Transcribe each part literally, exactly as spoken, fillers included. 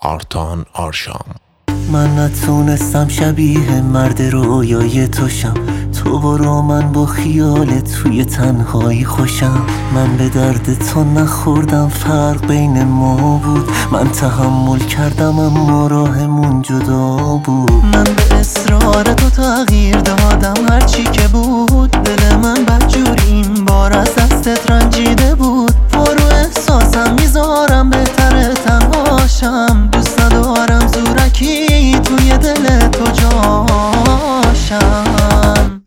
آرتان آرشام. من نتونستم شبیه مرد رویای توشم، تو برو من با خیالت توی تنهایی خوشم. من به درد تو نخوردم، فرق بین ما بود، من تحمل کردم اما راهمون جدا بود. من به اصرار تو تغییر دادم هرچی که بود، دل من بدجوری این بار از دستت رنجیده بود. برو احساسم میذارم بهتره تنهاشم، دوست ندارم زورکی توی دل تو جاشم.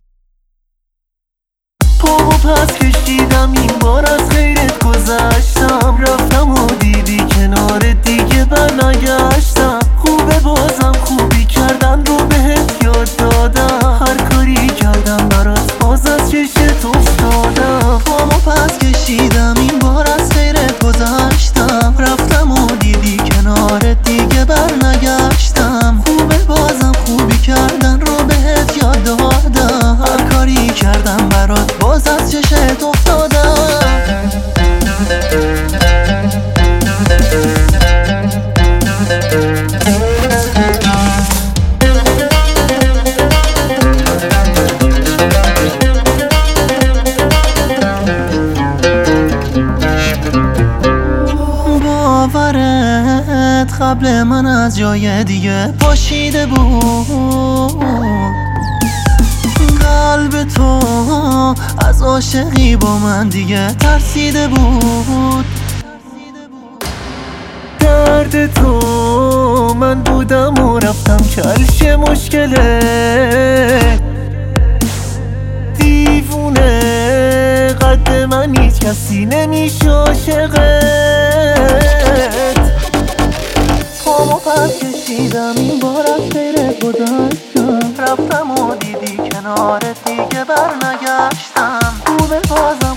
پامو پس کشیدم این بار از غیرت گذشتم، رفتم و دیدی کنار دیگه برنگشتم. خوبه بازم خوبی کردن رو بهت یاد دادم، هر کاری کردم برات باز از چشت افتادم. پامو پس کشیدم این بار از غیرت گذشتم، رفتم و دیدی کنار دیگه برنگشتم. خوبه بازم خوبی کردن رو بهت یاد دادم، هر کاری کردم برات باز از چشت افتادم. باورت قبل من از جای دیگه پاشیده بود، قلب تو از عاشقی با من دیگه ترسیده بود. درد تو من بودم و رفتم کلش مشکله، دیوونه قد من هیچ کسی نمیشه عاشقت. پامو پس کشیدم این بار از غیرت گذشتم، رفتم و دیدی کنارت دیگه برنگشتم. خوبه بازم